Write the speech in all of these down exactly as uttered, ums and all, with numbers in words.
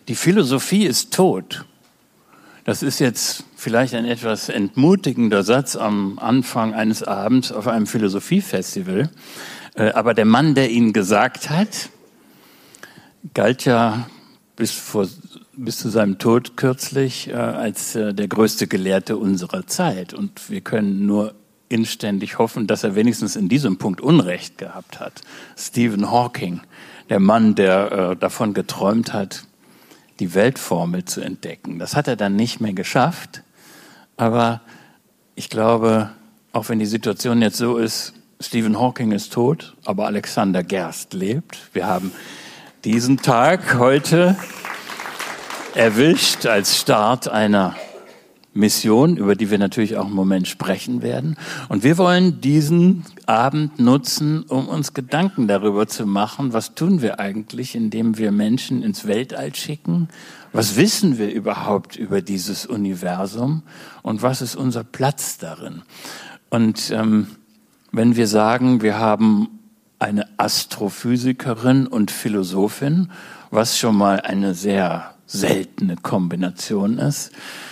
Die Philosophie ist tot. Das ist jetzt vielleicht ein etwas entmutigender Satz am Anfang eines Abends auf einem Philosophiefestival. Aber der Mann, der ihn gesagt hat, galt ja bis, vor, bis zu seinem Tod kürzlich als der größte Gelehrte unserer Zeit. Und wir können nur inständig hoffen, dass er wenigstens in diesem Punkt Unrecht gehabt hat. Stephen Hawking, der Mann, der äh, davon geträumt hat, die Weltformel zu entdecken. Das hat er dann nicht mehr geschafft. Aber ich glaube, auch wenn die Situation jetzt so ist, Stephen Hawking ist tot, aber Alexander Gerst lebt. Wir haben diesen Tag heute erwischt als Start einer Mission, über die wir natürlich auch im Moment sprechen werden. Und wir wollen diesen Abend nutzen, um uns Gedanken darüber zu machen, was tun wir eigentlich, indem wir Menschen ins Weltall schicken? Was wissen wir überhaupt über dieses Universum? Und was ist unser Platz darin? Und ähm, wenn wir sagen, wir haben eine Astrophysikerin und Philosophin, was schon mal eine sehr seltene Kombination ist,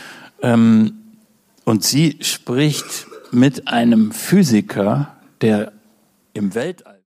und sie spricht mit einem Physiker, der im Weltall